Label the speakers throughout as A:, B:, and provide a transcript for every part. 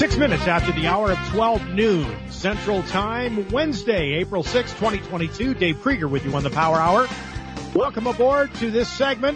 A: 6 minutes after the hour of 12 noon Central Time, Wednesday, April 6, 2022. Dave Krieger with you on the Power Hour. Welcome aboard to this segment.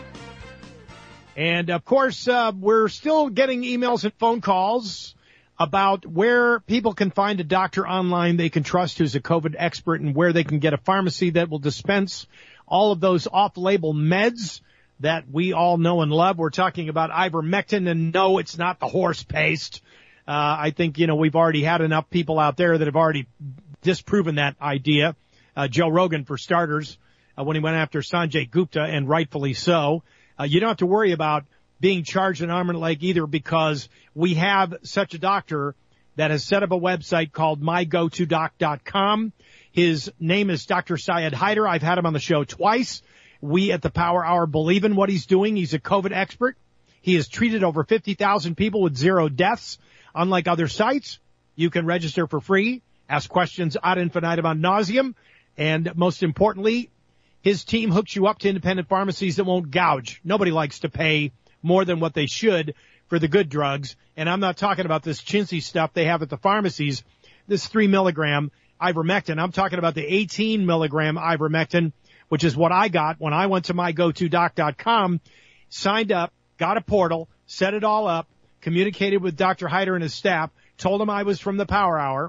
A: And, of course, we're still getting emails and phone calls about where people can find a doctor online they can trust who's a COVID expert and where they can get a pharmacy that will dispense all of those off-label meds that we all know and love. We're talking about ivermectin, and no, it's not the horse paste. I think, we've already had enough people out there that have already disproven that idea. Joe Rogan, for starters, when he went after Sanjay Gupta, and rightfully so. You don't have to worry about being charged an arm and a leg either, because we have such a doctor that has set up a website called mygotodoc.com. His name is Dr. Syed Haider. I've had him on the show twice. We at the Power Hour believe in what he's doing. He's a COVID expert. He has treated over 50,000 people with 0 deaths. Unlike other sites, you can register for free, ask questions ad infinitum ad nauseum, and most importantly, his team hooks you up to independent pharmacies that won't gouge. Nobody likes to pay more than what they should for the good drugs, and I'm not talking about this chintzy stuff they have at the pharmacies, this 3 milligram ivermectin. I'm talking about the 18 milligram ivermectin, which is what I got when I went to mygotodoc.com, signed up, got a portal, set it all up, communicated with Dr. Haider and his staff, told him I was from the Power Hour,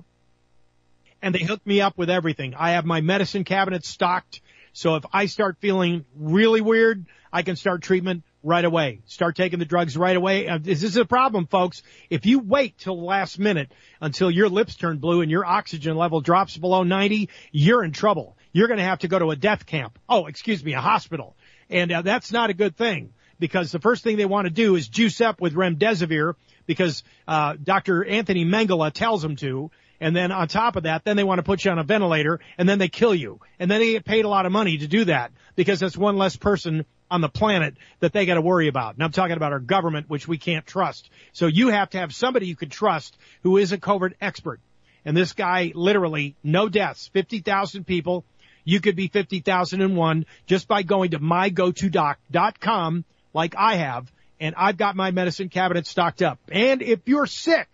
A: and they hooked me up with everything. I have my medicine cabinet stocked, so if I start feeling really weird, I can start treatment right away. Start taking the drugs right away. This is a problem, folks. If you wait till the last minute until your lips turn blue and your oxygen level drops below 90, you're in trouble. You're going to have to go to a death camp. A hospital. And that's not a good thing, because the first thing they want to do is juice up with remdesivir because Dr. Anthony Mengele tells them to. And then on top of that, then they want to put you on a ventilator, and then they kill you. And then they get paid a lot of money to do that, because that's one less person on the planet that they got to worry about. And I'm talking about our government, which we can't trust. So you have to have somebody you can trust who is a COVID expert. And this guy, literally, no deaths, 50,000 people. You could be 50,001 just by going to mygotodoc.com like I have, and I've got my medicine cabinet stocked up. And if you're sick,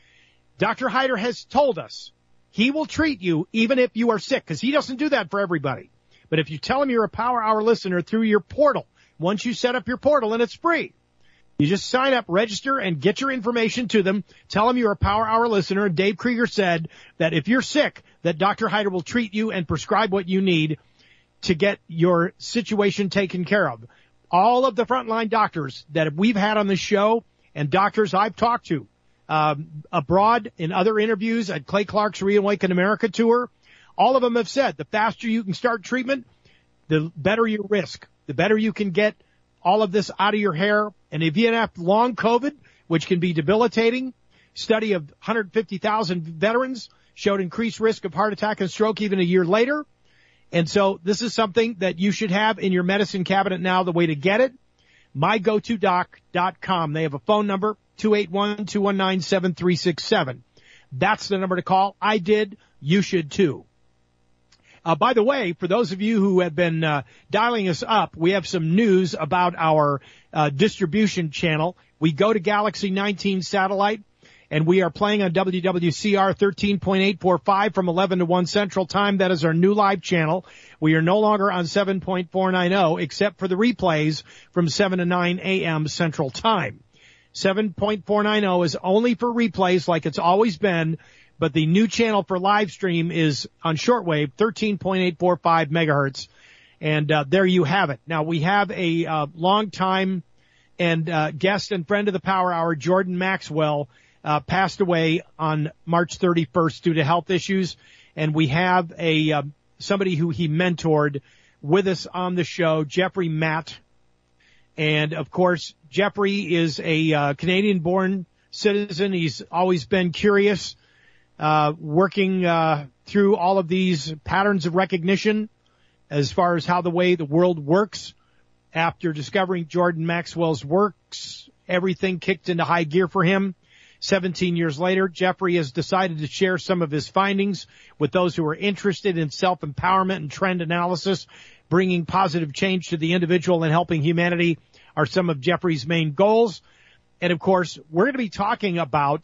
A: Dr. Haider has told us he will treat you even if you are sick, because he doesn't do that for everybody. But if you tell him you're a Power Hour listener through your portal, once you set up your portal, and it's free, you just sign up, register, and get your information to them. Tell them you're a Power Hour listener. And Dave Krieger said that if you're sick, that Dr. Haider will treat you and prescribe what you need to get your situation taken care of. All of the frontline doctors that we've had on the show, and doctors I've talked to abroad in other interviews at Clay Clark's Reawaken America tour, all of them have said the faster you can start treatment, the better your risk, the better you can get all of this out of your hair. And if you have long COVID, which can be debilitating, study of 150,000 veterans showed increased risk of heart attack and stroke even a year later. And so this is something that you should have in your medicine cabinet now. The way to get it, mygotodoc.com. They have a phone number, 281-219-7367. That's the number to call. I did. You should too. By the way, for those of you who have been dialing us up, we have some news about our distribution channel. We go to Galaxy 19 satellite, and we are playing on WWCR 13.845 from 11 to 1 Central Time. That is our new live channel. We are no longer on 7.490, except for the replays from 7 to 9 a.m. Central Time. 7.490 is only for replays like it's always been, but the new channel for live stream is on shortwave, 13.845 megahertz. And there you have it. Now, we have a long-time and guest and friend of the Power Hour, Jordan Maxwell, passed away on March 31st due to health issues. And we have somebody who he mentored with us on the show, Jeffrey Matt. And, of course, Jeffrey is a Canadian-born citizen. He's always been curious, working through all of these patterns of recognition as far as how the way the world works. After discovering Jordan Maxwell's works, everything kicked into high gear for him. 17 years later, Jeffrey has decided to share some of his findings with those who are interested in self-empowerment and trend analysis. Bringing positive change to the individual and helping humanity are some of Jeffrey's main goals. And, of course, we're going to be talking about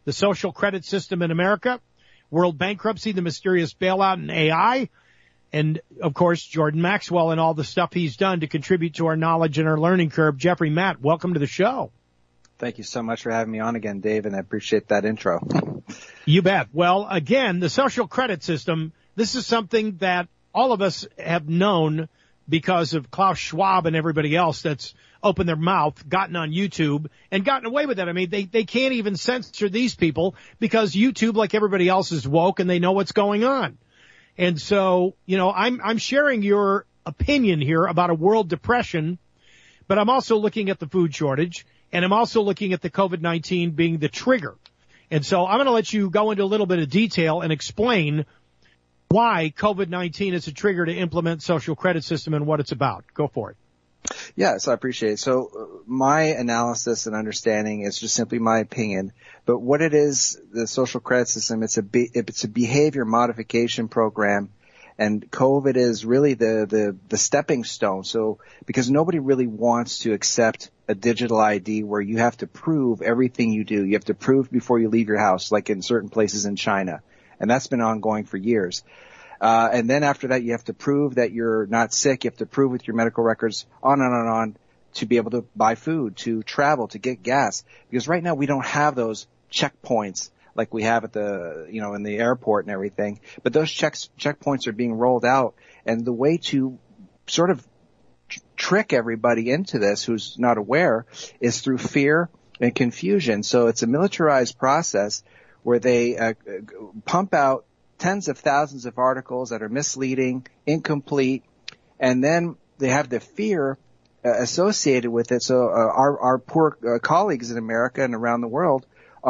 A: the social credit system in America, world bankruptcy, the mysterious bailout, and AI. And, of course, Jordan Maxwell and all the stuff he's done to contribute to our knowledge and our learning curve. Jeffrey Matt, welcome to the show.
B: Thank you so much for having me on again, Dave, and I appreciate that intro.
A: You bet. Well, again, the social credit system, this is something that all of us have known because of Klaus Schwab and everybody else that's opened their mouth, gotten on YouTube, and gotten away with it. I mean, they can't even censor these people because YouTube, like everybody else, is woke and they know what's going on. And so, you know, I'm sharing your opinion here about a world depression, but I'm also looking at the food shortage, and I'm also looking at the COVID-19 being the trigger. And so I'm going to let you go into a little bit of detail and explain why COVID-19 is a trigger to implement social credit system and what it's about. Go for it.
B: Yes, I appreciate it. So my analysis and understanding is just simply my opinion. But what it is, the social credit system, it's a behavior modification program. And COVID is really the stepping stone. So because nobody really wants to accept a digital ID where you have to prove everything you do. You have to prove before you leave your house, like in certain places in China. And that's been ongoing for years. And then after that, you have to prove that you're not sick. You have to prove with your medical records, on and on and on, to be able to buy food, to travel, to get gas. Because right now we don't have those checkpoints like we have at the, you know, in the airport and everything. But those checkpoints are being rolled out. And the way to sort of trick everybody into this who's not aware is through fear and confusion. So it's a militarized process where they pump out tens of thousands of articles that are misleading, incomplete, and then they have the fear associated with it. So our poor colleagues in America and around the world,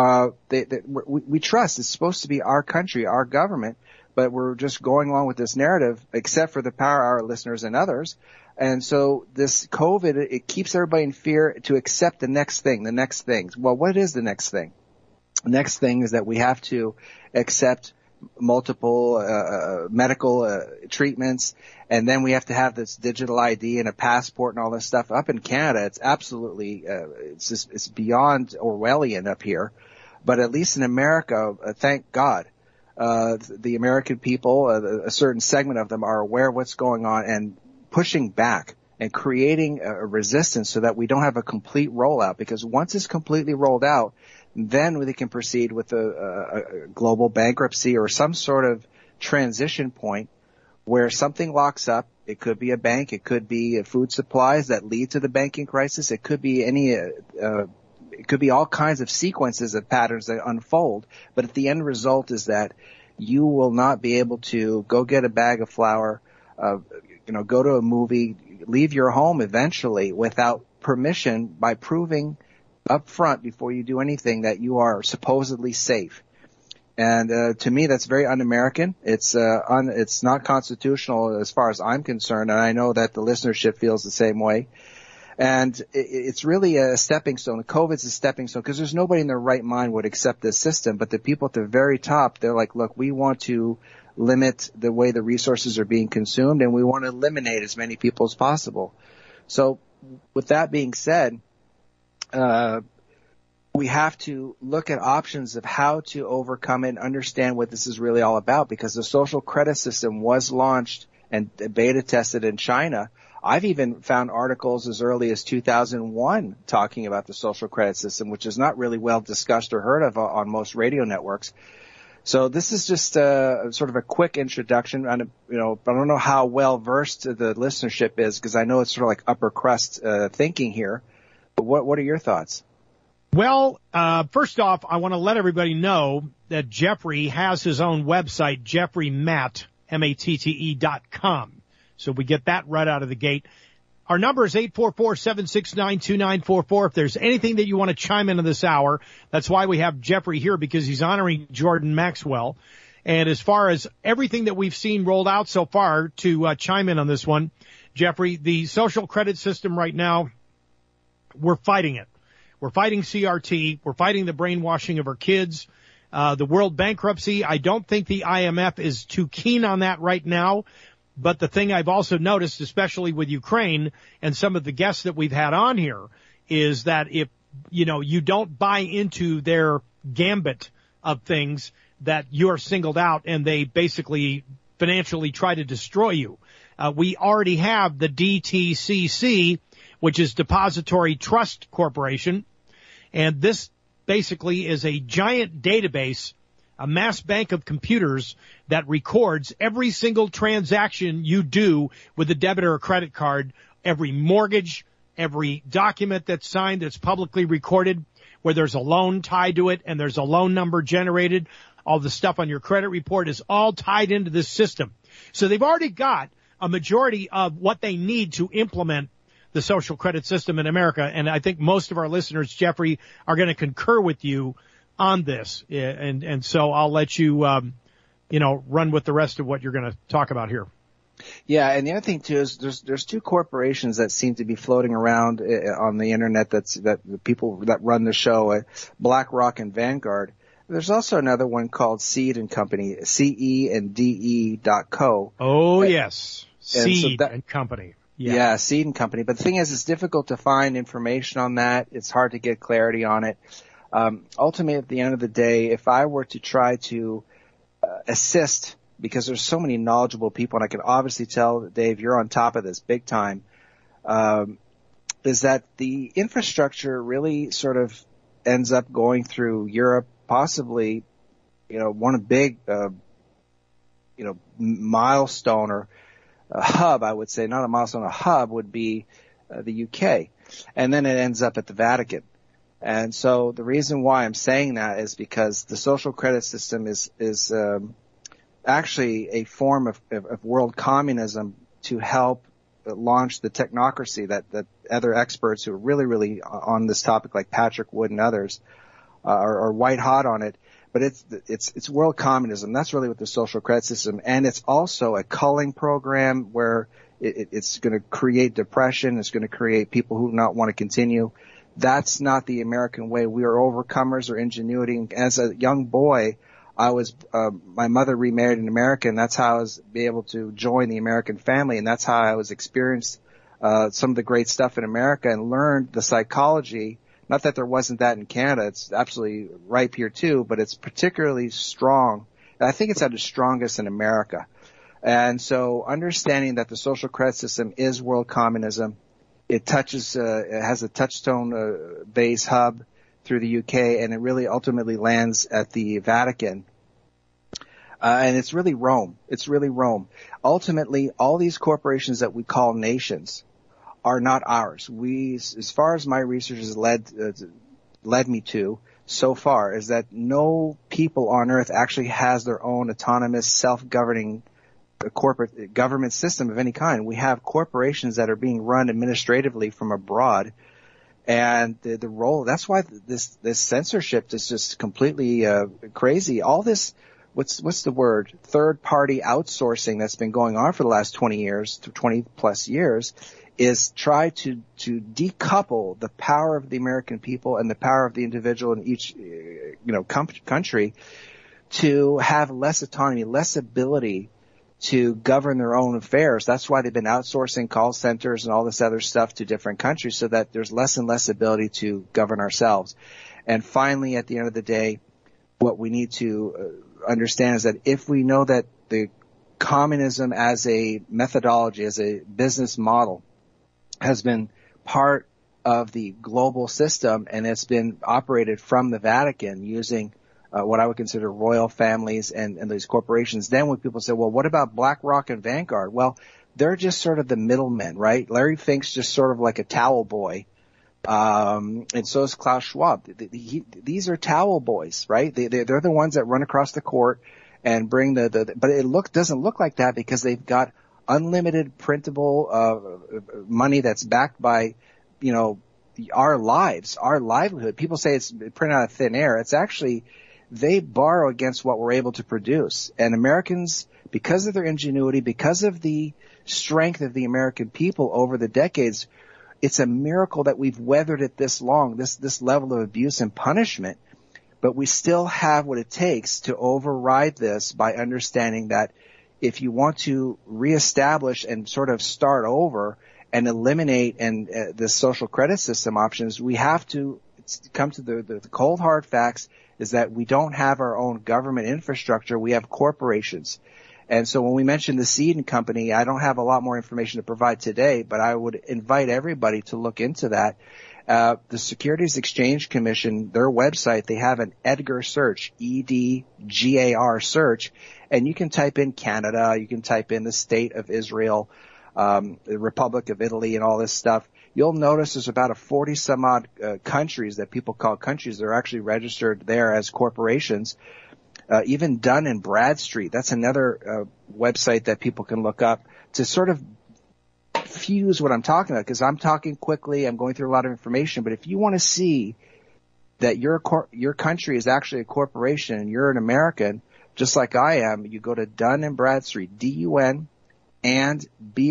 B: we trust it's supposed to be our country, our government, but we're just going along with this narrative, except for the Power Hour listeners and others. And so this COVID, it keeps everybody in fear to accept the next thing. Well, what is the next thing? The next thing is that we have to accept multiple medical treatments, and then we have to have this digital ID and a passport and all this stuff. Up in Canada, it's absolutely it's beyond Orwellian up here, but at least in America, thank God, the American people, a certain segment of them, are aware of what's going on and pushing back and creating a resistance so that we don't have a complete rollout. Because once it's completely rolled out, then they can proceed with a global bankruptcy or some sort of transition point where something locks up. It could be a bank. It could be food supplies that lead to the banking crisis. It could be it could be all kinds of sequences of patterns that unfold. But at the end result is that you will not be able to go get a bag of flour, go to a movie, leave your home eventually without permission by proving up front before you do anything that you are supposedly safe. And to me, that's very un-American. It's not constitutional as far as I'm concerned, and I know that the listenership feels the same way. And it's really a stepping stone. COVID's a stepping stone because there's nobody in their right mind would accept this system. But the people at the very top, they're like, look, we want to limit the way the resources are being consumed, and we want to eliminate as many people as possible. So with that being said, we have to look at options of how to overcome it and understand what this is really all about, because the social credit system was launched and beta tested in China. I've even found articles as early as 2001 talking about the social credit system, which is not really well discussed or heard of on most radio networks. So this is just sort of a quick introduction. I don't know how well versed the listenership is, because I know it's sort of like upper crust thinking here. But what are your thoughts?
A: Well, first off, I want to let everybody know that Jeffrey has his own website, JeffreyMatte, MATTE.com. So we get that right out of the gate. Our number is 844-769-2944. If there's anything that you want to chime in this hour, that's why we have Jeffrey here, because he's honoring Jordan Maxwell. And as far as everything that we've seen rolled out so far, to chime in on this one, Jeffrey, the social credit system right now, we're fighting it. We're fighting CRT. We're fighting the brainwashing of our kids. The world bankruptcy, I don't think the IMF is too keen on that right now. But the thing I've also noticed, especially with Ukraine and some of the guests that we've had on here, is that if, you don't buy into their gambit of things that you're singled out and they basically financially try to destroy you. We already have the DTCC, which is Depository Trust Corporation, and this basically is a giant database, a mass bank of computers that records every single transaction you do with a debit or a credit card, every mortgage, every document that's signed that's publicly recorded, where there's a loan tied to it and there's a loan number generated. All the stuff on your credit report is all tied into this system. So they've already got a majority of what they need to implement the social credit system in America. And I think most of our listeners, Jeffrey, are going to concur with you on this. And so I'll let you, run with the rest of what you're going to talk about here.
B: Yeah, and the other thing too is there's two corporations that seem to be floating around on the internet that the people that run the show, BlackRock and Vanguard. There's also another one called Seed and Company, CENDE.co.
A: Oh yes, Seed and Company.
B: Yeah, Seed and Company. But the thing is, it's difficult to find information on that. It's hard to get clarity on it. Ultimately, at the end of the day, if I were to try to assist, because there's so many knowledgeable people, and I can obviously tell, Dave, you're on top of this big time, is that the infrastructure really sort of ends up going through Europe, possibly, one big, milestone or a hub, I would say, not a milestone, a hub would be the UK. And then it ends up at the Vatican. And so the reason why I'm saying that is because the social credit system is actually a form of world communism to help launch the technocracy that other experts who are really, really on this topic, like Patrick Wood and others, are white hot on it. But it's world communism. That's really what the social credit system, and it's also a culling program where it's going to create depression. It's going to create people who not want to continue. That's not the American way. We are overcomers or ingenuity. As a young boy, my mother remarried an American. That's how I was able to join the American family, and that's how I was experienced some of the great stuff in America and learned the psychology. Not that there wasn't that in Canada. It's absolutely ripe here too, but it's particularly strong. And I think it's at its strongest in America. And so understanding that the social credit system is world communism, it has a touchstone base hub through the UK, and it really ultimately lands at the Vatican. And it's really Rome. It's really Rome. Ultimately, all these corporations that we call nations are not ours. As far as my research has led me to so far, is that no people on earth actually has their own autonomous, self-governing corporate government system of any kind. We have corporations that are being run administratively from abroad, and the role. That's why this censorship is just completely crazy. All this, what's the word? Third-party outsourcing that's been going on for the last 20 plus years. Is try to decouple the power of the American people and the power of the individual in each, country to have less autonomy, less ability to govern their own affairs. That's why they've been outsourcing call centers and all this other stuff to different countries so that there's less and less ability to govern ourselves. And finally, at the end of the day, what we need to understand is that if we know that the communism as a methodology, as a business model, has been part of the global system, and it's been operated from the Vatican using what I would consider royal families and these corporations. Then when people say, well, what about BlackRock and Vanguard? Well, they're just sort of the middlemen, right? Larry Fink's just sort of like a towel boy. And so is Klaus Schwab. These are towel boys, right? They're the ones that run across the court and bring but it doesn't look like that because they've got unlimited printable money that's backed by, our lives, our livelihood. People say it's printed out of thin air. It's actually, they borrow against what we're able to produce. And Americans, because of their ingenuity, because of the strength of the American people over the decades, it's a miracle that we've weathered it this long, this level of abuse and punishment. But we still have what it takes to override this by understanding that if you want to reestablish and sort of start over and eliminate the social credit system options, we have to come to the cold hard facts is that we don't have our own government infrastructure. We have corporations. And so when we mentioned the Seed & Company, I don't have a lot more information to provide today, but I would invite everybody to look into that. The Securities Exchange Commission, their website, they have an EDGAR search, EDGAR search, and you can type in Canada, you can type in the State of Israel, the Republic of Italy, and all this stuff. You'll notice there's about 40 some odd countries that people call countries that are actually registered there as corporations. Even Dun & Bradstreet, that's another website that people can look up to sort of fuse what I'm talking about, because I'm talking quickly, I'm going through a lot of information, but if you want to see that your country is actually a corporation and you're an American, just like I am, you go to Dun & Bradstreet, D-U-N and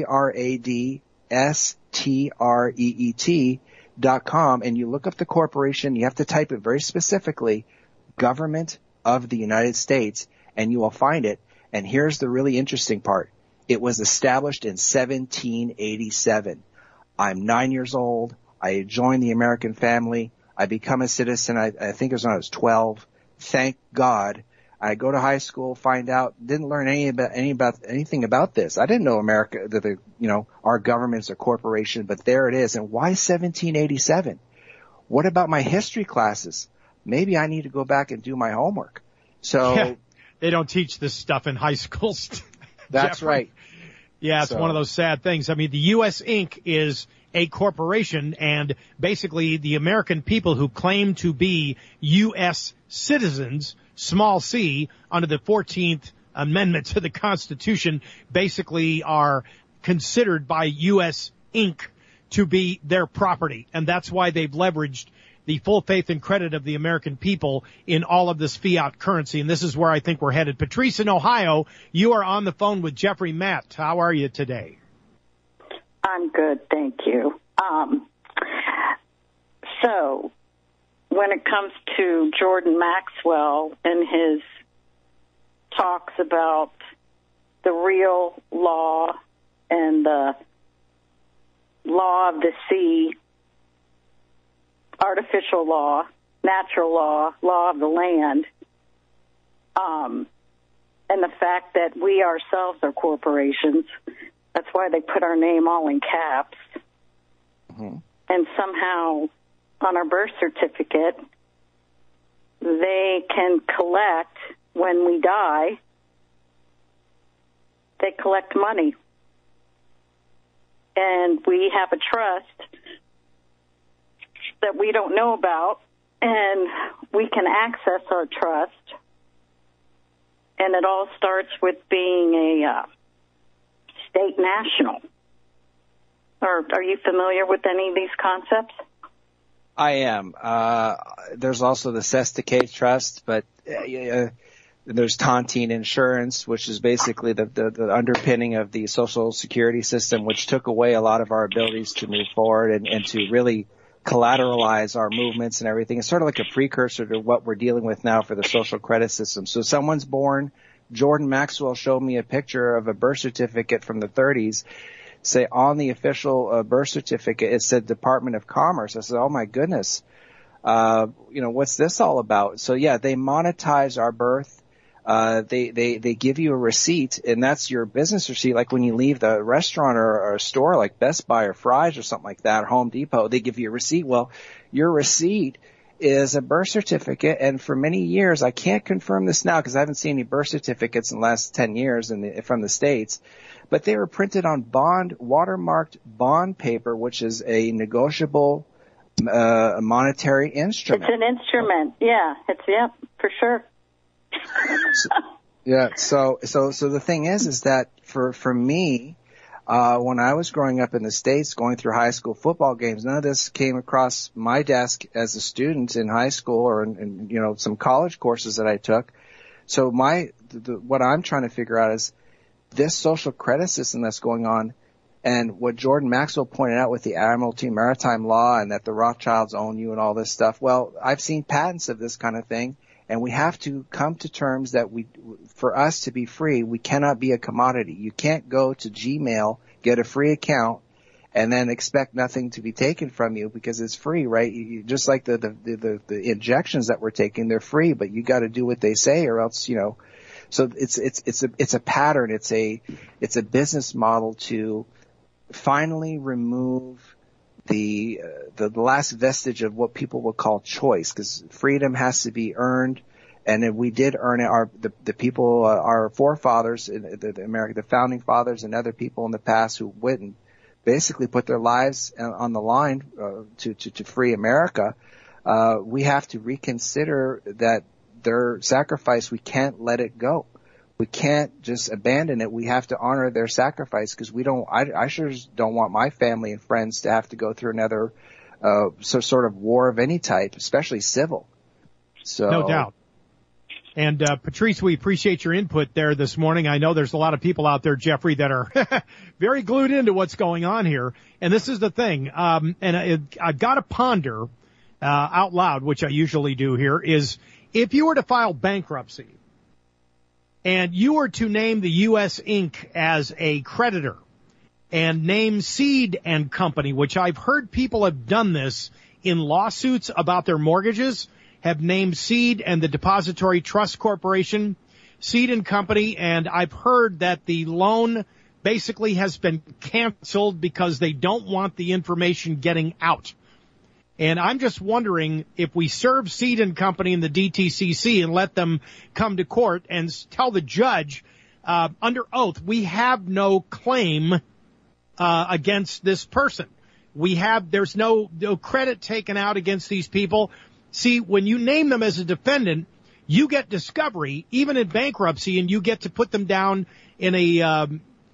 B: BRADSTREET.com, and you look up the corporation. You have to type it very specifically, Government of the United States, and you will find it. And here's the really interesting part. It was established in 1787. I'm 9 years old. I joined the American family. I become a citizen. I think it was when I was 12. Thank God. I go to high school, find out, didn't learn anything about this. I didn't know America, that our government's a corporation, but there it is. And why 1787? What about my history classes? Maybe I need to go back and do my homework. So
A: yeah, they don't teach this stuff in high school.
B: That's
A: Jeffrey.
B: right.
A: Yeah, it's one of those sad things. I mean, the U.S. Inc. is a corporation, and basically the American people who claim to be U.S. citizens, small c, under the 14th Amendment to the Constitution, basically are considered by U.S. Inc. to be their property. And that's why they've leveraged the full faith and credit of the American people in all of this fiat currency. And this is where I think we're headed. Patrice in Ohio, you are on the phone with Jeffrey Matt. How are you today?
C: I'm good, thank you. So when it comes to Jordan Maxwell and his talks about the real law and the law of the sea, artificial law, natural law, law of the land, and the fact that we ourselves are corporations. That's why they put our name all in caps. Mm-hmm. And somehow on our birth certificate, they can collect, when we die, they collect money. And we have a trust that we don't know about, and we can access our trust. And it all starts with being a state national. Or are you familiar with any of these concepts?
B: I am. There's also the Sestacate Trust, but there's Tontine Insurance, which is basically the underpinning of the Social Security system, which took away a lot of our abilities to move forward and to really collateralize our movements and everything. It's sort of like a precursor to what we're dealing with now for the social credit system. So someone's born. Jordan Maxwell showed me a picture of a birth certificate from the 30s. Say on the official birth certificate, it said Department of Commerce. I said, oh my goodness. What's this all about? So yeah, they monetize our birth. They give you a receipt, and that's your business receipt. Like when you leave the restaurant or a store like Best Buy or Fry's or something like that, or Home Depot, they give you a receipt. Well, your receipt is a birth certificate, and for many years, I can't confirm this now because I haven't seen any birth certificates in the last 10 years from the States, but they were printed on watermarked bond paper, which is a negotiable monetary instrument.
C: It's an instrument, yeah. For sure.
B: So the thing is that for me, when I was growing up in the States, going through high school football games, none of this came across my desk as a student in high school or in some college courses that I took. So what I'm trying to figure out is this social credit system that's going on, and what Jordan Maxwell pointed out with the Admiralty Maritime Law and that the Rothschilds own you and all this stuff. Well, I've seen patents of this kind of thing. And we have to come to terms that for us to be free, we cannot be a commodity. You can't go to Gmail, get a free account, and then expect nothing to be taken from you because it's free, right? Just like the injections that we're taking, they're free, but you got to do what they say or else, so it's a pattern. It's a business model to finally remove the last vestige of what people would call choice, because freedom has to be earned. And if we did earn it, the people, our forefathers, the founding fathers and other people in the past who went and basically put their lives on the line, to free America, we have to reconsider that their sacrifice. We can't let it go. We can't just abandon it. We have to honor their sacrifice, because I sure don't want my family and friends to have to go through another, sort of war of any type, especially civil. So.
A: No doubt. And, Patrice, we appreciate your input there this morning. I know there's a lot of people out there, Jeffrey, that are very glued into what's going on here. And this is the thing. And I've got to ponder, out loud, which I usually do here, is if you were to file bankruptcy and you were to name the U.S. Inc. as a creditor and name Seed and Company, which I've heard people have done this in lawsuits about their mortgages, have named Seed and the Depository Trust Corporation, Seed and Company, and I've heard that the loan basically has been canceled because they don't want the information getting out. And I'm just wondering if we serve Seed and Company and the DTCC and let them come to court and tell the judge, under oath, we have no claim against this person. There's no credit taken out against these people. See, when you name them as a defendant, you get discovery, even in bankruptcy, and you get to put them down in a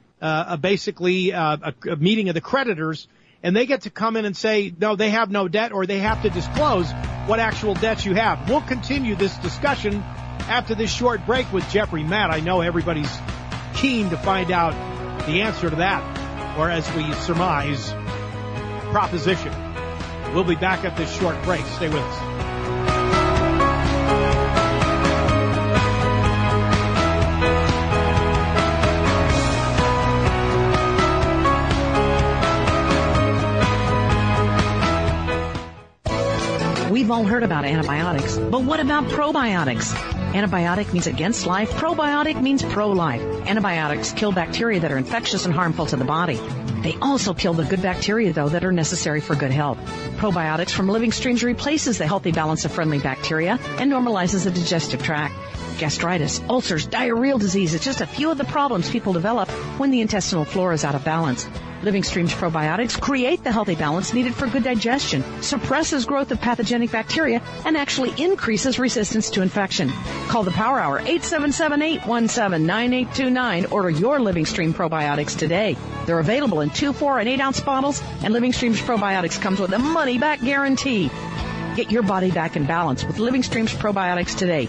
A: meeting of the creditors, and they get to come in and say, no, they have no debt, or they have to disclose what actual debts you have. We'll continue this discussion after this short break with Jeffrey Matt. I know everybody's keen to find out the answer to that, or as we surmise, proposition. We'll be back at this short break. Stay with us.
D: We've all heard about antibiotics, but what about probiotics? Antibiotic means against life. Probiotic means pro-life. Antibiotics kill bacteria that are infectious and harmful to the body. They also kill the good bacteria, though, that are necessary for good health. Probiotics from Living Streams replaces the healthy balance of friendly bacteria and normalizes the digestive tract. Gastritis, ulcers, diarrheal disease is just a few of the problems people develop when the intestinal flora is out of balance. Living Streams probiotics create the healthy balance needed for good digestion, suppresses growth of pathogenic bacteria, and actually increases resistance to infection. Call the Power Hour, 877-817-9829. Order your Living Stream probiotics today. They're available in 2, 4, and 8-ounce bottles, and Living Streams probiotics comes with a money-back guarantee. Get your body back in balance with Living Streams probiotics today.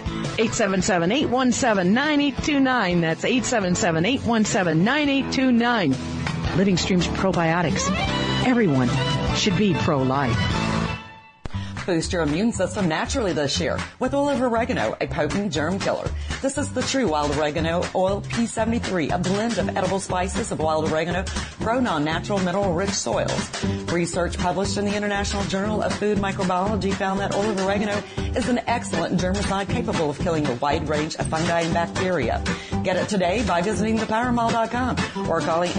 D: 877-817-9829. That's 877-817-9829. Living Streams probiotics. Everyone should be pro-life.
E: Boost your immune system naturally this year with oil of oregano, a potent germ killer. This is the true wild oregano oil P73, a blend of edible spices of wild oregano grown on natural mineral-rich soils. Research published in the International Journal of Food Microbiology found that oil of oregano is an excellent germicide capable of killing a wide range of fungi and bacteria. Get it today by visiting thepowermall.com or calling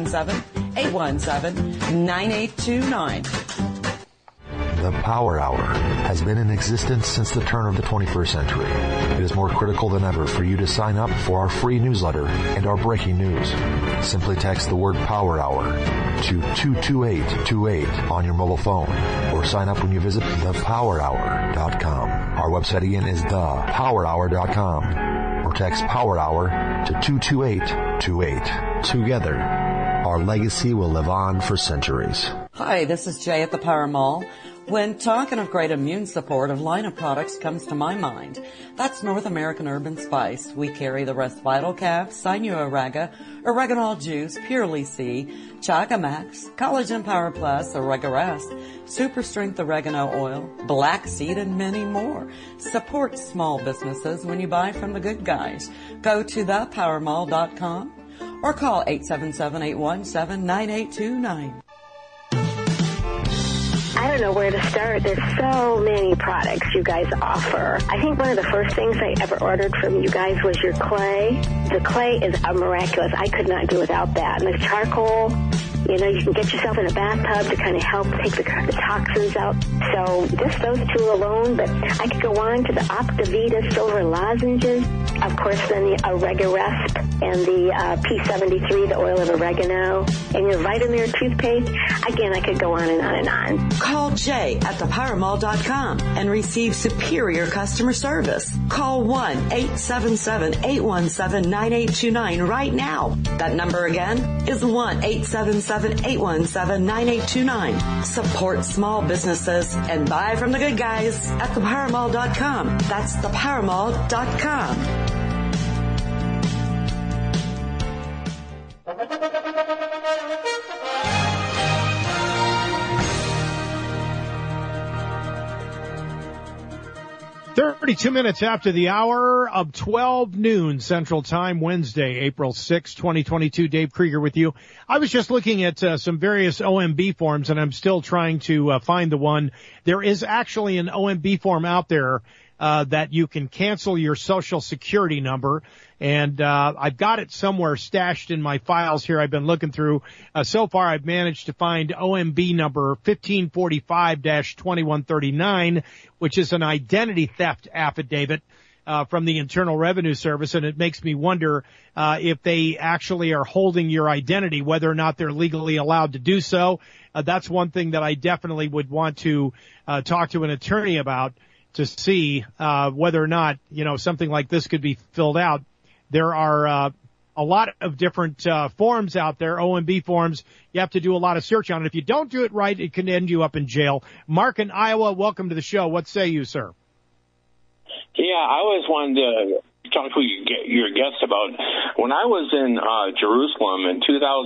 E: 877-817-9829.
F: The Power Hour has been in existence since the turn of the 21st century. It is more critical than ever for you to sign up for our free newsletter and our breaking news. Simply text the word Power Hour to 22828 on your mobile phone or sign up when you visit thepowerhour.com. Our website again is thepowerhour.com or text Power Hour to 22828. Together, our legacy will live on for centuries.
E: Hi, this is Jay at the Power Mall. When talking of great immune support, a line of products comes to my mind. That's North American Urban Spice. We carry the Rest Vital Calf, Sinuoraga, Oreganol Juice, Purely C, Chaga Max, Collagen Power Plus, Oregarest, Super Strength Oregano Oil, Black Seed, and many more. Support small businesses when you buy from the good guys. Go to thepowermall.com or call 877-817-9829.
G: I don't know where to start. There's so many products you guys offer. I think one of the first things I ever ordered from you guys was your clay. The clay is miraculous. I could not do without that. And the charcoal, you know, you can get yourself in a bathtub to kind of help take the toxins out. So just those two alone, but I could go on to the Optivita silver lozenges. Of course, then the Oregaresp and the P73, the oil of oregano, and your Vitamir toothpaste. Again, I could go on and on and on.
E: Call Jay at thepowermall.com and receive superior customer service. Call 1-877-817-9829 right now. That number again is 1-877-817-9829. Support small businesses and buy from the good guys at thepowermall.com. That's thepowermall.com.
A: 32 minutes after the hour of 12 noon Central Time, Wednesday, April 6, 2022. Dave Krieger with you. I was just looking at some various OMB forms, and I'm still trying to find the one. There is actually an OMB form out there that you can cancel your Social Security number. And I've got it somewhere stashed in my files here I've been looking through. So far, I've managed to find OMB number 1545-2139, which is an identity theft affidavit from the Internal Revenue Service. And it makes me wonder if they actually are holding your identity, whether or not they're legally allowed to do so. That's one thing that I definitely would want to talk to an attorney about to see whether or not, you know, something like this could be filled out. There are a lot of different forms out there, OMB forms. You have to do a lot of search on it. If you don't do it right, it can end you up in jail. Mark in Iowa, welcome to the show. What say you, sir?
H: Yeah, I always wanted to talk to your guest about when I was in Jerusalem in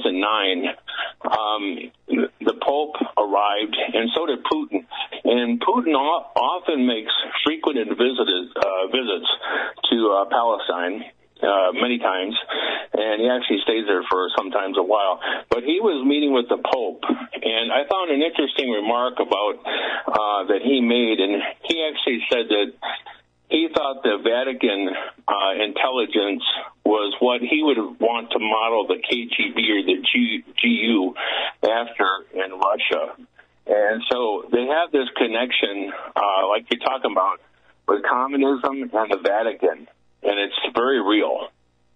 H: 2009. The Pope arrived, and so did Putin. And Putin often makes frequent visits to Palestine. Many times, and he actually stays there for sometimes a while. But he was meeting with the Pope, and I found an interesting remark about that he made, and he actually said that he thought the Vatican intelligence was what he would want to model the KGB or the GU after in Russia. And so they have this connection, like you're talking about, with communism and the Vatican. And it's very real.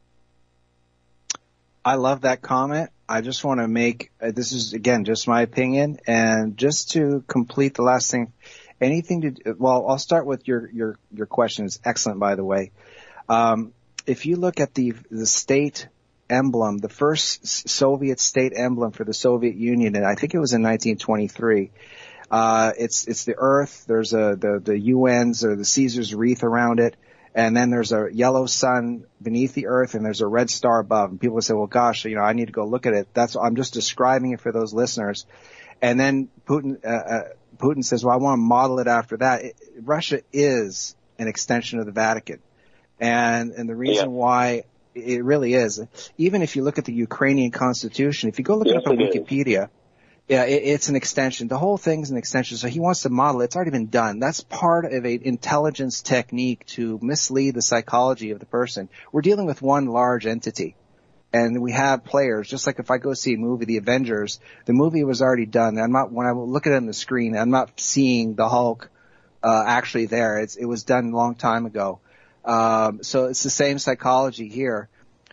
B: I love that comment. I just want to make, this is, again, just my opinion. And just to complete the last thing, I'll start with your question. It's excellent, by the way. If you look at the state emblem, the first Soviet state emblem for the Soviet Union, and I think it was in 1923, it's the earth. There's the UN's or the Caesar's wreath around it. And then there's a yellow sun beneath the earth, and there's a red star above. And people would say, well, gosh, you know, I need to go look at it. I'm just describing it for those listeners. And then Putin says, well, I want to model it after that. Russia is an extension of the Vatican. And the reason why it really is, even if you look at the Ukrainian constitution, if you go look it up on Wikipedia, it's an extension. The whole thing's an extension. So he wants to model it. It's already been done. That's part of an intelligence technique to mislead the psychology of the person. We're dealing with one large entity. And we have players, just like if I go see a movie, The Avengers, the movie was already done. When I look at it on the screen, I'm not seeing the Hulk, actually there. It was done a long time ago. So it's the same psychology here,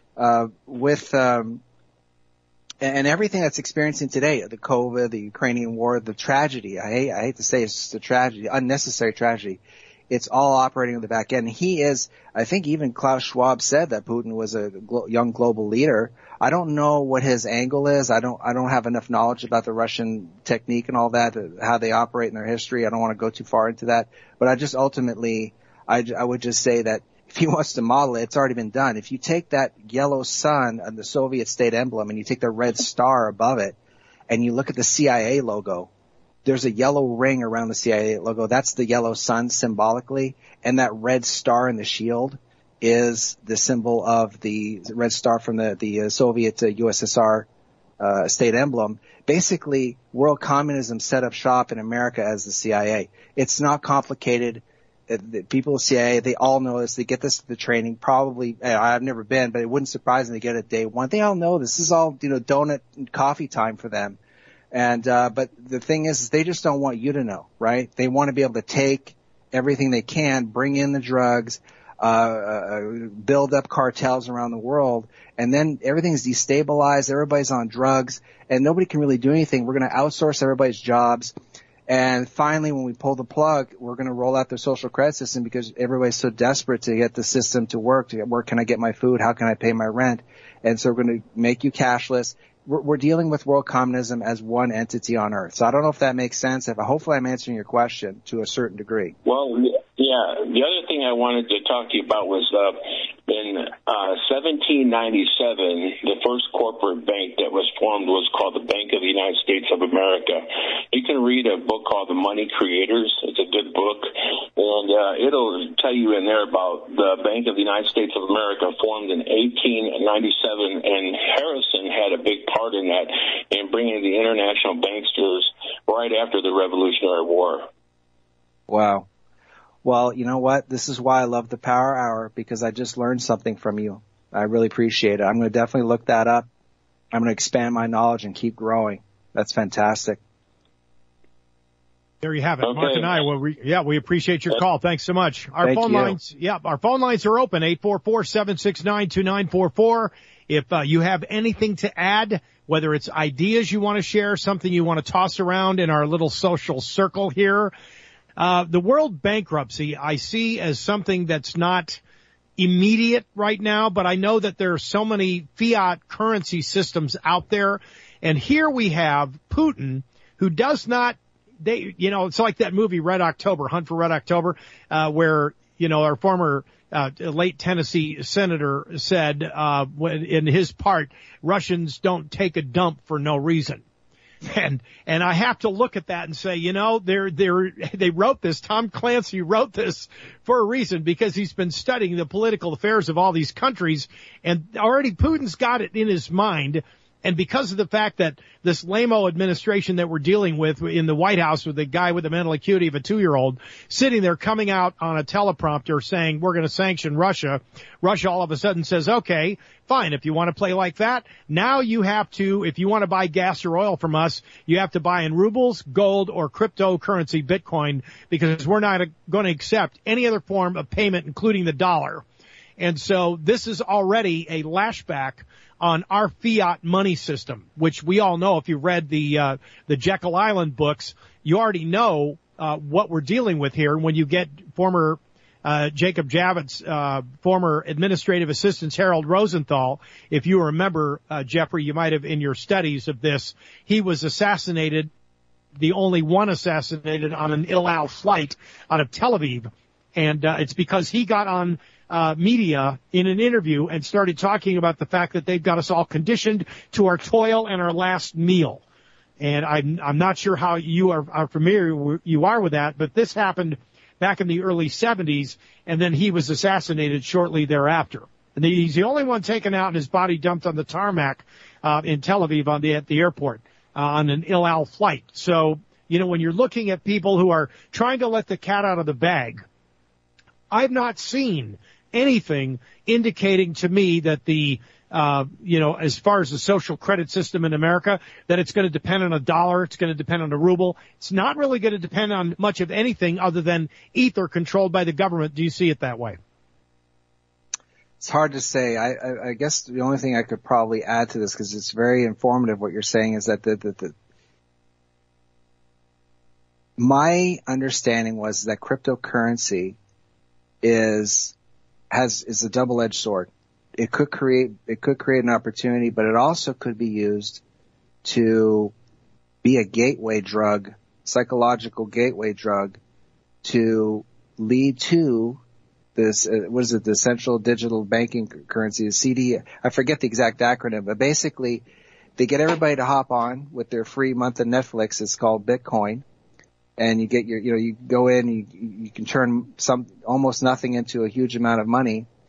B: and everything that's experiencing today, the COVID, the Ukrainian war, the tragedy. I hate to say it's just a tragedy, unnecessary tragedy. It's all operating on the back end. I think even Klaus Schwab said that Putin was a young global leader. I don't know what his angle is. I don't have enough knowledge about the Russian technique and all that, how they operate in their history. I don't want to go too far into that. But I would just say that if he wants to model it, it's already been done. If you take that yellow sun and the Soviet state emblem and you take the red star above it and you look at the CIA logo, there's a yellow ring around the CIA logo. That's the yellow sun symbolically. And that red star in the shield is the symbol of the red star from the Soviet USSR state emblem. Basically, world communism set up shop in America as the CIA. It's not complicated. The people at CIA, they all know this. They get this to the training. Probably, I've never been, but it wouldn't surprise me to get it day one. They all know this is all, donut and coffee time for them. And, but the thing is they just don't want you to know, right? They want to be able to take everything they can, bring in the drugs, build up cartels around the world, and then everything's destabilized, everybody's on drugs, and nobody can really do anything. We're going to outsource everybody's jobs, and finally, when we pull the plug, we're going to roll out the social credit system because everybody's so desperate to get the system to work. Where can I get my food? How can I pay my rent? And so we're going to make you cashless. We're dealing with world communism as one entity on Earth. So I don't know if that makes sense. Hopefully I'm answering your question to a certain degree.
H: Well, yeah. The other thing I wanted to talk to you about was in 1797, the first corporate bank that was formed was called the Bank of the United States of America. You can read a book called The Money Creators. It's a good book, and it'll tell you in there about the Bank of the United States of America formed in 1897, and Harrison had a big part in that, in bringing the international banksters right after the Revolutionary War.
B: Wow. Well, you know what? This is why I love the Power Hour, because I just learned something from you. I really appreciate it. I'm going to definitely look that up. I'm going to expand my knowledge and keep growing. That's fantastic.
A: There you have it.
H: Okay.
A: Mark and I, we appreciate your call. Thanks so much. Our phone lines are open, 844-769-2944. If you have anything to add, whether it's ideas you want to share, something you want to toss around in our little social circle here, the world bankruptcy I see as something that's not immediate right now, but I know that there are so many fiat currency systems out there. And here we have Putin, who does not, it's like that movie Red October, Hunt for Red October, where, our former late Tennessee senator said in his part, Russians don't take a dump for no reason. And I have to look at that and say, they wrote this. Tom Clancy wrote this for a reason, because he's been studying the political affairs of all these countries, and already Putin's got it in his mind. And because of the fact that this lame-o administration that we're dealing with in the White House, with the guy with the mental acuity of a 2-year-old sitting there coming out on a teleprompter saying we're going to sanction Russia, Russia all of a sudden says, okay, fine, if you want to play like that, now you have to, if you want to buy gas or oil from us, you have to buy in rubles, gold, or cryptocurrency, Bitcoin, because we're not going to accept any other form of payment, including the dollar. And so this is already a lashback on our fiat money system, which we all know. If you read the Jekyll Island books, you already know what we're dealing with here. When you get former Jacob Javits, former administrative assistant Harold Rosenthal, if you remember, Jeffrey, you might have in your studies of this, he was assassinated, the only one assassinated on an El Al flight out of Tel Aviv. And it's because he got on media in an interview and started talking about the fact that they've got us all conditioned to our toil and our last meal. And I'm not sure how you are familiar you are with that, but this happened back in the early 70s, and then he was assassinated shortly thereafter. And he's the only one taken out and his body dumped on the tarmac in Tel Aviv at the airport on an El Al flight. So, when you're looking at people who are trying to let the cat out of the bag, I've not seen anything indicating to me that the, as far as the social credit system in America, that it's going to depend on a dollar, it's going to depend on a ruble. It's not really going to depend on much of anything other than ether controlled by the government. Do you see it that way?
B: It's hard to say. I guess the only thing I could probably add to this, because it's very informative what you're saying, is that my understanding was that cryptocurrency is a double-edged sword. It could create an opportunity, but it also could be used to be a gateway drug, psychological gateway drug, to lead to this, the central digital banking currency, the CD. I forget the exact acronym, but basically they get everybody to hop on with their free month of Netflix. It's called Bitcoin. And you get you go in, you can turn almost nothing into a huge amount of money.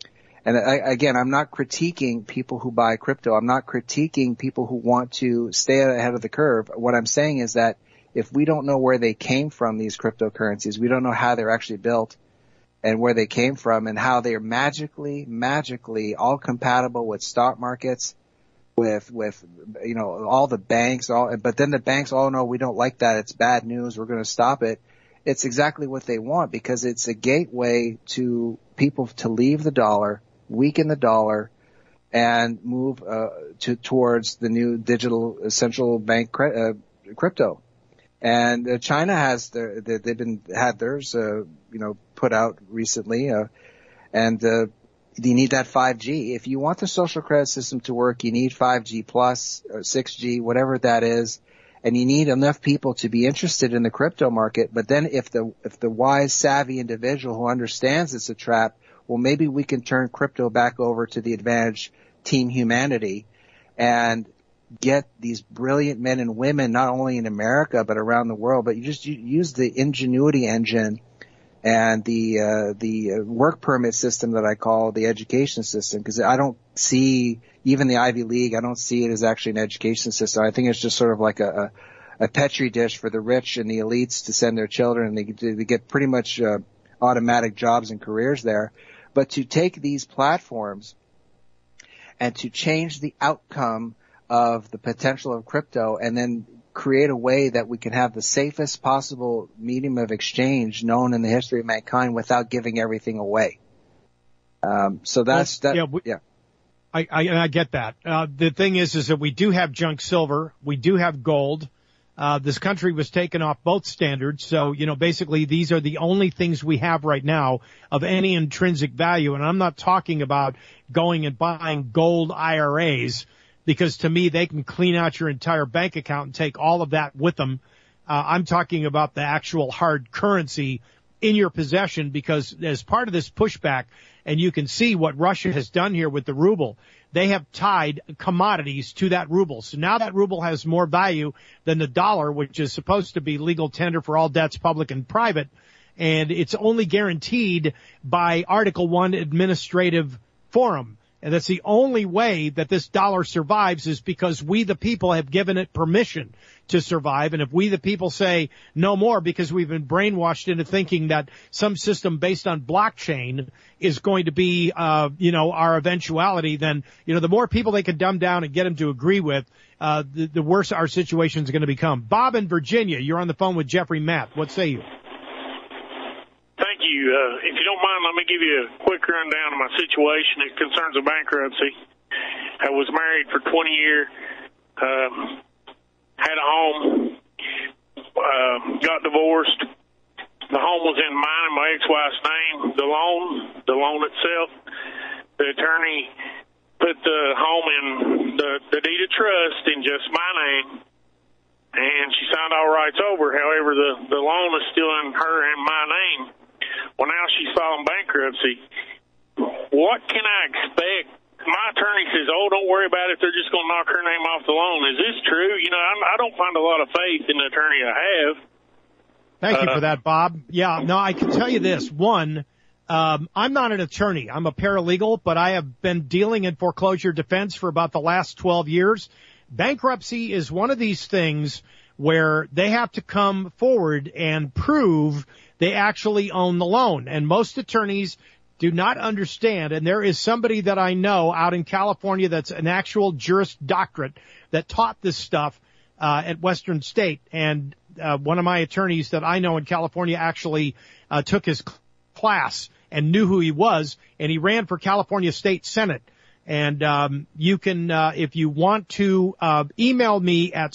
B: And again, I'm not critiquing people who buy crypto. I'm not critiquing people who want to stay ahead of the curve. What I'm saying is that if we don't know where they came from, these cryptocurrencies, we don't know how they're actually built and where they came from and how they are magically all compatible with stock markets, with all the banks, but then the banks, oh no, we don't like that. It's bad news. We're going to stop it. It's exactly what they want because it's a gateway to people to leave the dollar, weaken the dollar, and move towards the new digital central bank crypto. And China has they've had theirs put out recently, and you need that 5G. If you want the social credit system to work, you need 5G plus or 6G, whatever that is, and you need enough people to be interested in the crypto market. But then if the wise, savvy individual who understands it's a trap, well, maybe we can turn crypto back over to the advantage team humanity and get these brilliant men and women, not only in America, but around the world. But you just use the ingenuity engine and the work permit system that I call the education system, because I don't see even the Ivy League, I don't see it as actually an education system. I think it's just sort of like a petri dish for the rich and the elites to send their children, and they get pretty much automatic jobs and careers there. But to take these platforms and to change the outcome of the potential of crypto and then create a way that we can have the safest possible medium of exchange known in the history of mankind without giving everything away. So that's that. Yeah.
A: I get that. The thing is that we do have junk silver. We do have gold. This country was taken off both standards. So, basically these are the only things we have right now of any intrinsic value. And I'm not talking about going and buying gold IRAs, because to me, they can clean out your entire bank account and take all of that with them. I'm talking about the actual hard currency in your possession, because as part of this pushback, and you can see what Russia has done here with the ruble, they have tied commodities to that ruble. So now that ruble has more value than the dollar, which is supposed to be legal tender for all debts, public and private. And it's only guaranteed by Article 1 administrative forum. And that's the only way that this dollar survives, is because we, the people, have given it permission to survive. And if we, the people, say no more because we've been brainwashed into thinking that some system based on blockchain is going to be, our eventuality, then, the more people they can dumb down and get them to agree with, the worse our situation is going to become. Bob in Virginia, you're on the phone with Jeffrey Matt. What say you?
I: Thank you. If you don't mind, let me give you a quick rundown of my situation. It concerns a bankruptcy. I was married for 20 years, had a home, got divorced. The home was in mine and my ex-wife's name. The loan itself, the attorney put the home in the deed of trust in just my name, and she signed all rights over. However, the loan is still in her and my name. Well, now she's filing bankruptcy. What can I expect? My attorney says, don't worry about it. They're just going to knock her name off the loan. Is this true? I don't find a lot of faith in the attorney I have.
A: Thank you for that, Bob. Yeah, no, I can tell you this. One, I'm not an attorney. I'm a paralegal, but I have been dealing in foreclosure defense for about the last 12 years. Bankruptcy is one of these things where they have to come forward and prove they actually own the loan. And most attorneys do not understand. And there is somebody that I know out in California that's an actual Juris Doctorate that taught this stuff at Western State. And one of my attorneys that I know in California actually took his class and knew who he was, and he ran for California State Senate. And you can, if you want to, email me at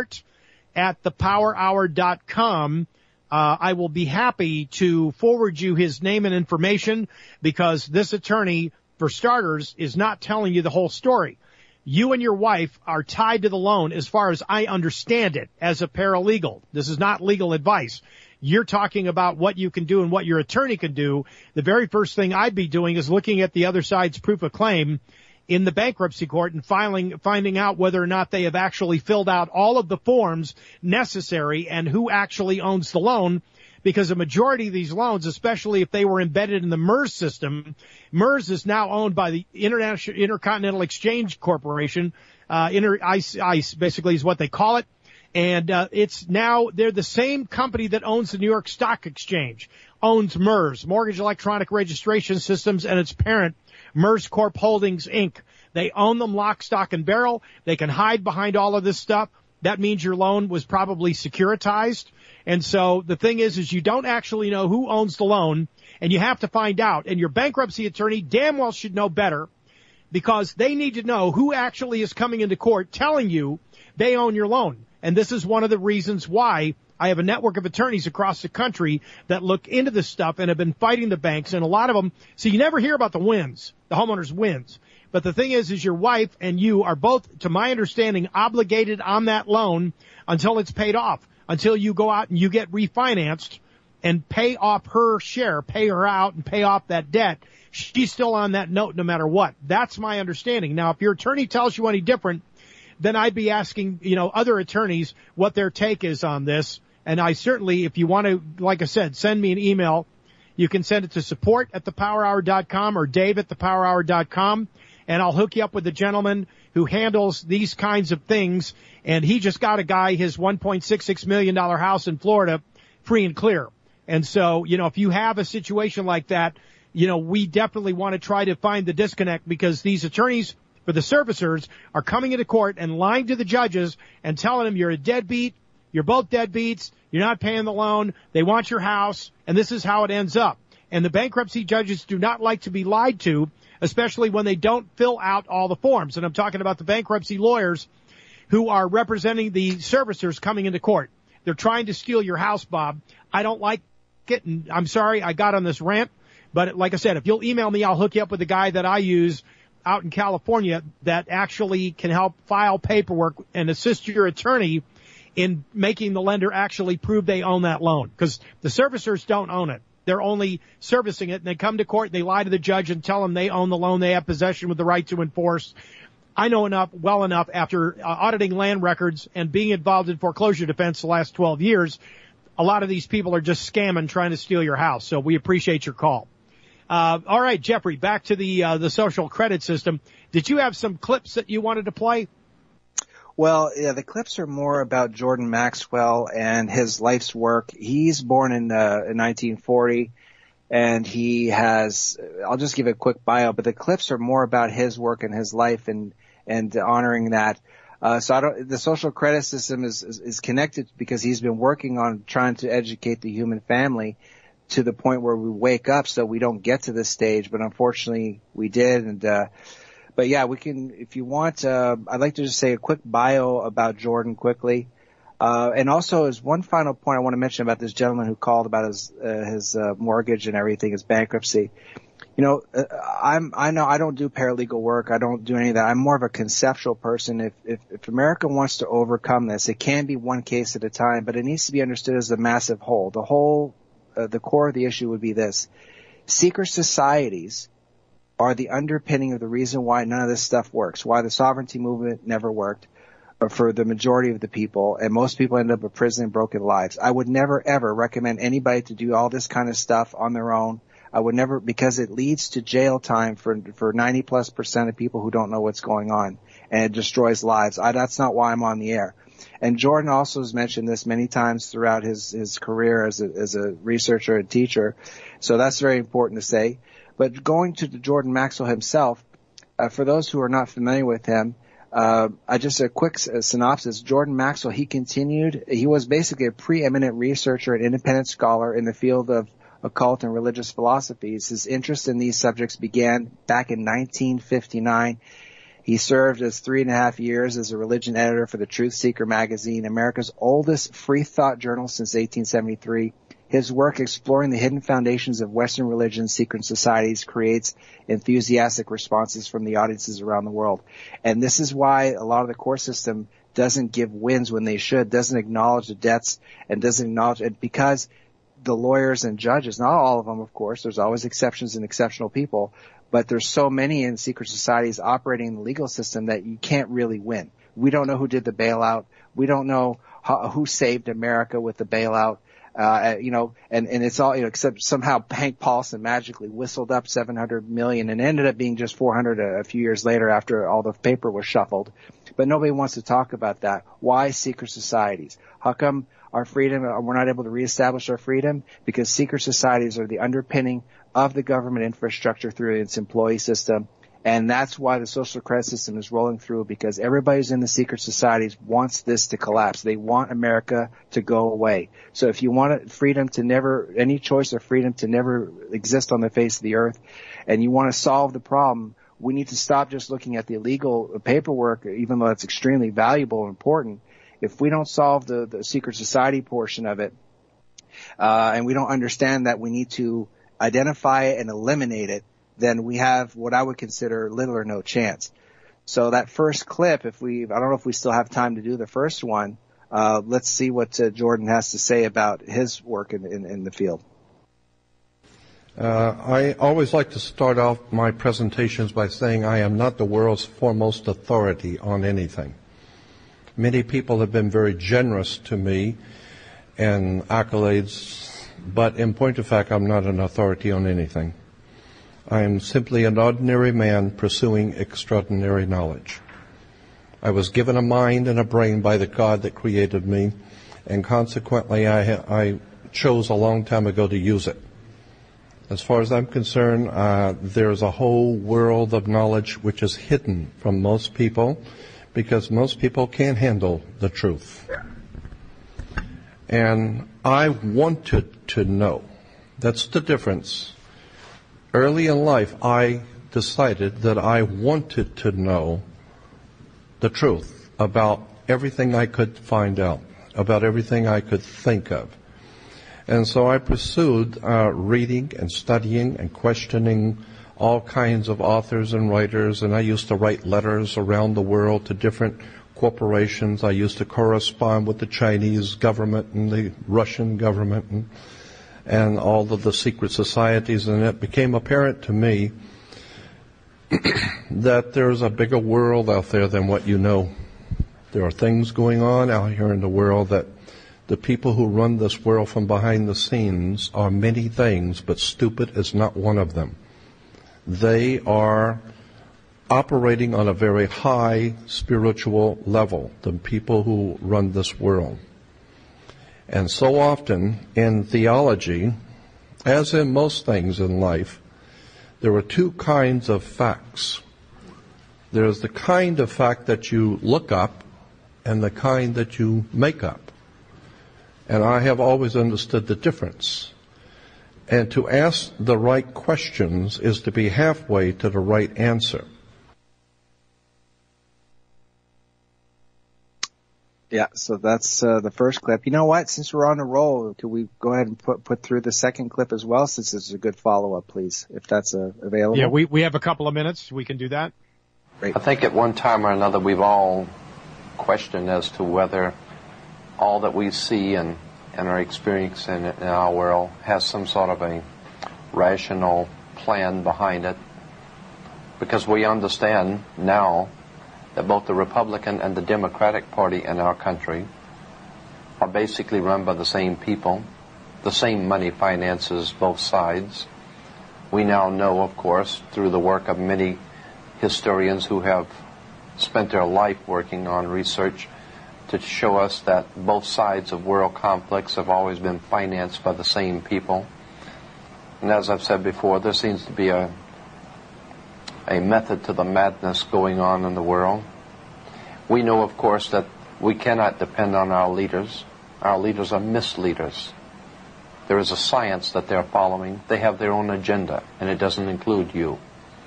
A: support@thepowerhour.com. I will be happy to forward you his name and information, because this attorney, for starters, is not telling you the whole story. You and your wife are tied to the loan as far as I understand it as a paralegal. This is not legal advice. You're talking about what you can do and what your attorney can do. The very first thing I'd be doing is looking at the other side's proof of claim in the bankruptcy court and finding out whether or not they have actually filled out all of the forms necessary and who actually owns the loan. because a majority of these loans, especially if they were embedded in the MERS system, MERS is now owned by the Intercontinental Exchange Corporation. ICE basically is what they call it. And it's now, they're the same company that owns the New York Stock Exchange, owns MERS, Mortgage Electronic Registration Systems, and its parent, MERS Corp Holdings, Inc. They own them lock, stock, and barrel. They can hide behind all of this stuff. That means your loan was probably securitized. And so the thing is you don't actually know who owns the loan, and you have to find out. And your bankruptcy attorney damn well should know better, because they need to know who actually is coming into court telling you they own your loan. And this is one of the reasons why I have a network of attorneys across the country that look into this stuff and have been fighting the banks. And a lot of them, see, you never hear about the wins, the homeowners' wins. But the thing is your wife and you are both, to my understanding, obligated on that loan until it's paid off, until you go out and you get refinanced and pay off her share, pay her out and pay off that debt. She's still on that note no matter what. That's my understanding. Now, if your attorney tells you any different, then I'd be asking, other attorneys what their take is on this. And I certainly, if you want to, like I said, send me an email. You can send it to support@thepowerhour.com or dave@thepowerhour.com. And I'll hook you up with the gentleman who handles these kinds of things. And he just got a guy his $1.66 million house in Florida free and clear. And so, if you have a situation like that, we definitely want to try to find the disconnect, because these attorneys for the servicers are coming into court and lying to the judges and telling them you're a deadbeat, you're both deadbeats, you're not paying the loan, they want your house, and this is how it ends up. And the bankruptcy judges do not like to be lied to, especially when they don't fill out all the forms. And I'm talking about the bankruptcy lawyers who are representing the servicers coming into court. They're trying to steal your house, Bob. I don't like it, and I'm sorry I got on this rant. But like I said, if you'll email me, I'll hook you up with the guy that I use out in California that actually can help file paperwork and assist your attorney in making the lender actually prove they own that loan. Because the servicers don't own it. They're only servicing it, and they come to court and they lie to the judge and tell them they own the loan, they have possession with the right to enforce. I know well enough after auditing land records and being involved in foreclosure defense the last 12 years, a lot of these people are just scamming, trying to steal your house. So we appreciate your call. All right, Jeffrey, back to the social credit system. Did you have some clips that you wanted to play?
B: Well, yeah, the clips are more about Jordan Maxwell and his life's work. He's born in 1940, and he has, I'll just give a quick bio, but the clips are more about his work and his life and honoring that. The social credit system is connected because he's been working on trying to educate the human family to the point where we wake up so we don't get to this stage, but unfortunately we did. But yeah, we can, if you want, I'd like to just say a quick bio about Jordan quickly. And also as one final point I want to mention about this gentleman who called about his mortgage and everything, his bankruptcy. I know I don't do paralegal work. I don't do any of that. I'm more of a conceptual person. If America wants to overcome this, it can be one case at a time, but it needs to be understood as a massive whole. The core of the issue would be this. Secret societies are the underpinning of the reason why none of this stuff works, why the sovereignty movement never worked for the majority of the people, and most people end up in prison and broken lives. I would never, ever recommend anybody to do all this kind of stuff on their own. I would never, because it leads to jail time for 90+% of people who don't know what's going on, and it destroys lives. That's not why I'm on the air. And Jordan also has mentioned this many times throughout his career as a researcher and teacher, so that's very important to say. But going to Jordan Maxwell himself, for those who are not familiar with him, just a quick synopsis. Jordan Maxwell, he was basically a preeminent researcher and independent scholar in the field of occult and religious philosophies. His interest in these subjects began back in 1959. He served as 3.5 years as a religion editor for the Truth Seeker magazine, America's oldest free thought journal since 1873. His work exploring the hidden foundations of Western religions, secret societies creates enthusiastic responses from the audiences around the world. And this is why a lot of the court system doesn't give wins when they should, doesn't acknowledge the debts, and doesn't acknowledge it because the lawyers and judges, not all of them, of course, there's always exceptions and exceptional people, but there's so many in secret societies operating in the legal system that you can't really win. We don't know who did the bailout. We don't know who saved America with the bailout. And it's all, except somehow Hank Paulson magically whistled up $700 million and ended up being just 400 a few years later after all the paper was shuffled. But nobody wants to talk about that. Why secret societies? How come our freedom, we're not able to reestablish our freedom? Because secret societies are the underpinning of the government infrastructure through its employee system. And that's why the social credit system is rolling through, because everybody who's in the secret societies wants this to collapse. They want America to go away. So if you want freedom to never, any choice of freedom to never exist on the face of the earth, and you want to solve the problem, we need to stop just looking at the illegal paperwork, even though it's extremely valuable and important. If we don't solve the secret society portion of it, and we don't understand that we need to identify it and eliminate it, then we have what I would consider little or no chance. So that first clip, I don't know if we still have time to do the first one. Let's see what Jordan has to say about his work in the field.
J: I always like to start off my presentations by saying I am not the world's foremost authority on anything. Many people have been very generous to me and accolades, but in point of fact, I'm not an authority on anything. I am simply an ordinary man pursuing extraordinary knowledge. I was given a mind and a brain by the God that created me, and consequently I chose a long time ago to use it. As far as I'm concerned, there's a whole world of knowledge which is hidden from most people, because most people can't handle the truth. And I wanted to know. That's the difference. Early in life, I decided that I wanted to know the truth about everything I could find out, about everything I could think of. And so I pursued reading and studying and questioning all kinds of authors and writers, and I used to write letters around the world to different corporations. I used to correspond with the Chinese government and the Russian government and all of the secret societies, and it became apparent to me that there's a bigger world out there than what you know. There are things going on out here in the world that the people who run this world from behind the scenes are many things, but stupid is not one of them. They are operating on a very high spiritual level, the people who run this world. And so often in theology, as in most things in life, there are two kinds of facts. There's the kind of fact that you look up and the kind that you make up. And I have always understood the difference. And to ask the right questions is to be halfway to the right answer.
B: Yeah, so that's the first clip. You know what? Since we're on a roll, could we go ahead and put through the second clip as well, since it's a good follow-up, please, if that's available?
A: Yeah, we have a couple of minutes. We can do that.
B: Great.
K: I think at one time or another we've all questioned as to whether all that we see and are experiencing in our world has some sort of a rational plan behind it. Because we understand now that both the Republican and the Democratic Party in our country are basically run by the same people. The same money finances both sides. We now know, of course, through the work of many historians who have spent their life working on research to show us that both sides of world conflicts have always been financed by the same people. And as I've said before, there seems to be a method to the madness going on in the world. We know, of course, that we cannot depend on our leaders. Our leaders are misleaders. There is a science that they're following. They have their own agenda, and it doesn't include you.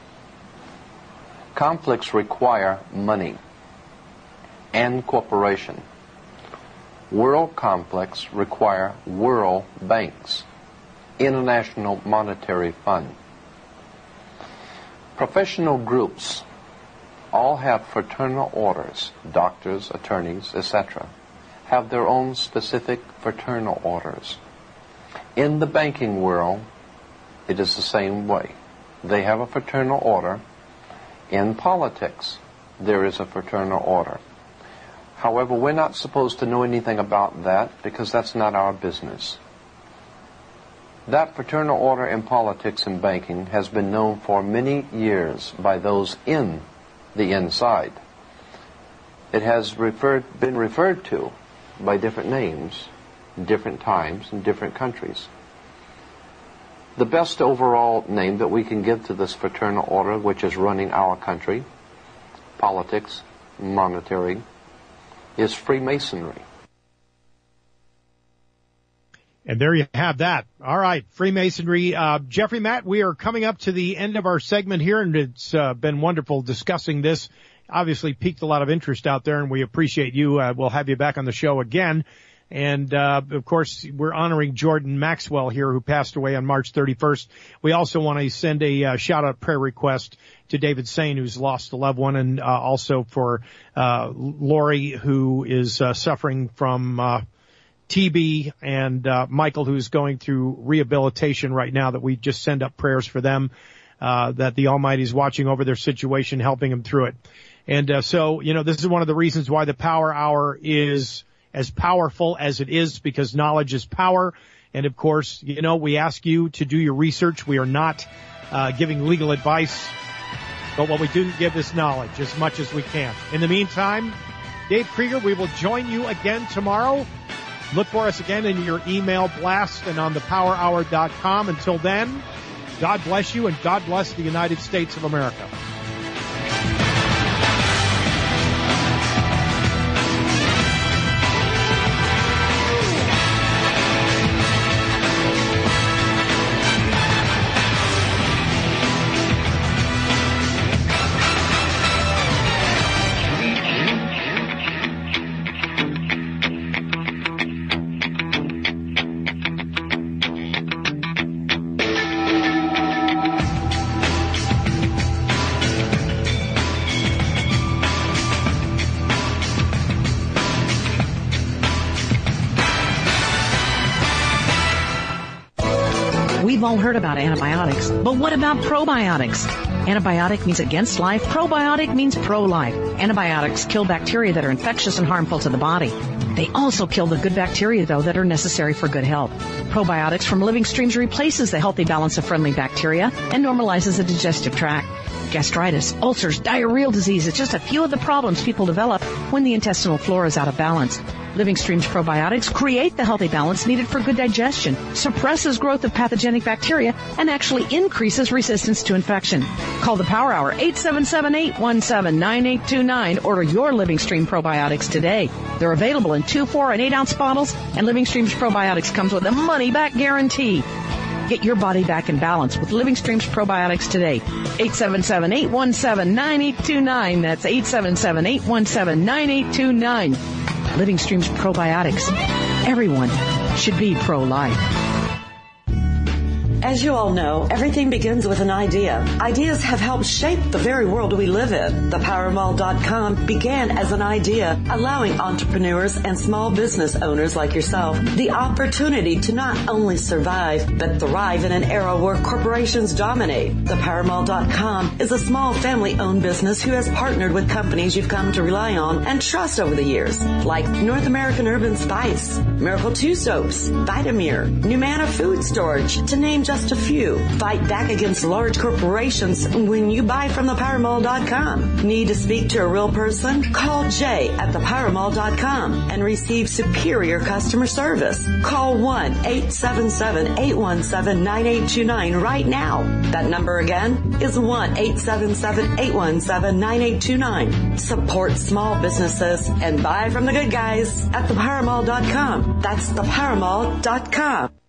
K: Conflicts require money and cooperation. World conflicts require world banks, International Monetary Fund. Professional groups all have fraternal orders, doctors, attorneys, etc., have their own specific fraternal orders. In the banking world, it is the same way. They have a fraternal order. In politics, there is a fraternal order. However, we're not supposed to know anything about that because that's not our business. That fraternal order in politics and banking has been known for many years by those in the inside. It has been referred to by different names, different times, in different countries. The best overall name that we can give to this fraternal order, which is running our country, politics, monetary, is Freemasonry.
A: And there you have that. All right, Freemasonry. Jeffrey, Matt, we are coming up to the end of our segment here, and it's been wonderful discussing this. Obviously piqued a lot of interest out there, and we appreciate you. We'll have you back on the show again. And, of course, we're honoring Jordan Maxwell here, who passed away on March 31st. We also want to send a shout-out prayer request to David Sane, who's lost a loved one, and also for Lori, who is suffering from TB, and Michael, who's going through rehabilitation right now, that we just send up prayers for them, that the Almighty is watching over their situation, helping them through it. And so, this is one of the reasons why the Power Hour is as powerful as it is, because knowledge is power. And of course, we ask you to do your research. We are not giving legal advice, but what we do give is knowledge as much as we can. In the meantime, Dave Krieger, we will join you again tomorrow. Look for us again in your email blast and on thepowerhour.com. Until then, God bless you, and God bless the United States of America.
D: We've all heard about antibiotics, but what about probiotics? Antibiotic means against life. Probiotic means pro-life. Antibiotics kill bacteria that are infectious and harmful to the body. They also kill the good bacteria, though, that are necessary for good health. Probiotics from Living Streams replaces the healthy balance of friendly bacteria and normalizes the digestive tract. Gastritis, ulcers, diarrheal disease is just a few of the problems people develop when the intestinal flora is out of balance. Living Streams probiotics create the healthy balance needed for good digestion, suppresses growth of pathogenic bacteria, and actually increases resistance to infection. Call the Power Hour, 877-817-9829. Order your Living Stream probiotics today. They're available in 2, 4, and 8-ounce bottles, and Living Streams probiotics comes with a money-back guarantee. Get your body back in balance with Living Streams probiotics today. 877-817-9829. That's 877-817-9829. Living Streams probiotics. Everyone should be pro-life.
E: As you all know, everything begins with an idea. Ideas have helped shape the very world we live in. ThePowerMall.com began as an idea, allowing entrepreneurs and small business owners like yourself the opportunity to not only survive, but thrive in an era where corporations dominate. ThePowerMall.com is a small family-owned business who has partnered with companies you've come to rely on and trust over the years, like North American Urban Spice, Miracle 2 Soaps, Vitamir, Numana Food Storage, to name just a few. Fight back against large corporations when you buy from thepowermall.com. Need to speak to a real person? Call Jay at thepowermall.com and receive superior customer service. Call 1-877-817-9829 right now. That number again is 1-877-817-9829. Support small businesses and buy from the good guys at thepowermall.com. That's thepowermall.com.